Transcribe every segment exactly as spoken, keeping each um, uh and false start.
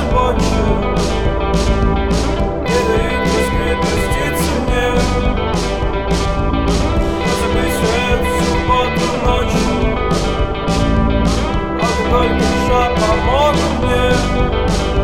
рабочая не дают раскрыть, проститься мне, но забыть эту субботу ночью. Алкоголь, душа помогут мне.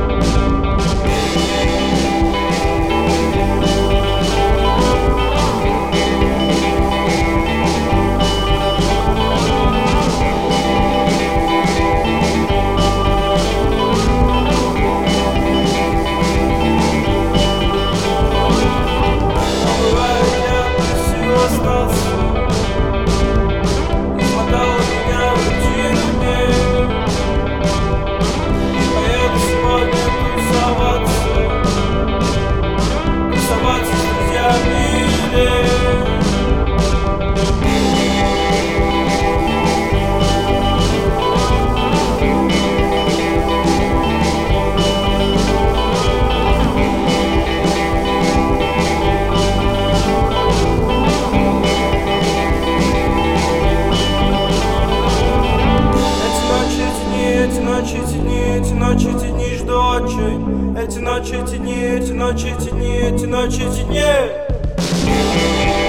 Эти ночи, эти дни жду очень. Эти ночи, эти дни, эти ночи, эти дни, эти ночи, эти дни.